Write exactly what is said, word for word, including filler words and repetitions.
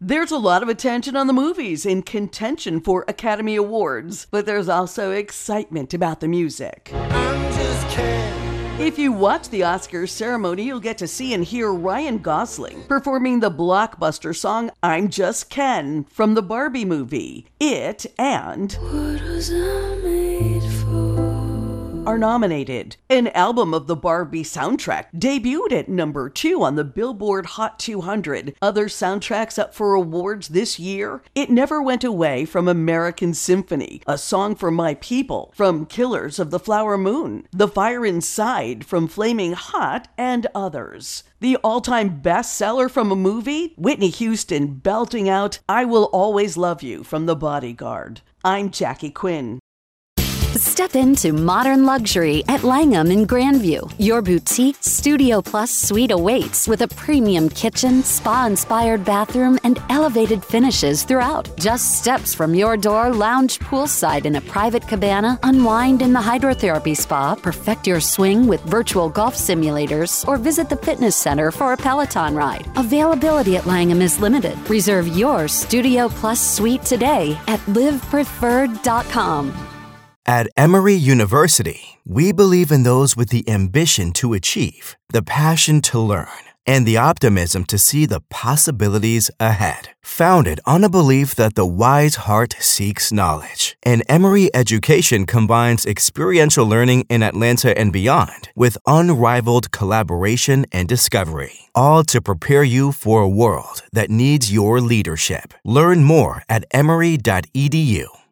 There's a lot of attention on the movies in contention for Academy Awards, but there's also excitement about the music. I'm just Ken. If you watch the Oscars ceremony, you'll get to see and hear Ryan Gosling performing the blockbuster song I'm Just Ken from the Barbie movie. It and What was I made for? are nominated. An album of the Barbie soundtrack debuted at number two on the Billboard Hot two hundred. Other soundtracks up for awards this year: It Never Went Away from American Symphony, A Song for My People from Killers of the Flower Moon, The Fire Inside from Flaming Hot, and others. The all-time bestseller from a movie? Whitney Houston belting out I Will Always Love You from The Bodyguard. I'm Jackie Quinn. Step into modern luxury at Langham in Grandview. Your boutique Studio Plus suite awaits with a premium kitchen, spa-inspired bathroom, and elevated finishes throughout. Just steps from your door, lounge poolside in a private cabana, unwind in the hydrotherapy spa, perfect your swing with virtual golf simulators, or visit the fitness center for a Peloton ride. Availability at Langham is limited. Reserve your Studio Plus suite today at live preferred dot com. At Emory University, we believe in those with the ambition to achieve, the passion to learn, and the optimism to see the possibilities ahead. Founded on a belief that the wise heart seeks knowledge, and Emory education combines experiential learning in Atlanta and beyond with unrivaled collaboration and discovery, all to prepare you for a world that needs your leadership. Learn more at emory dot e d u.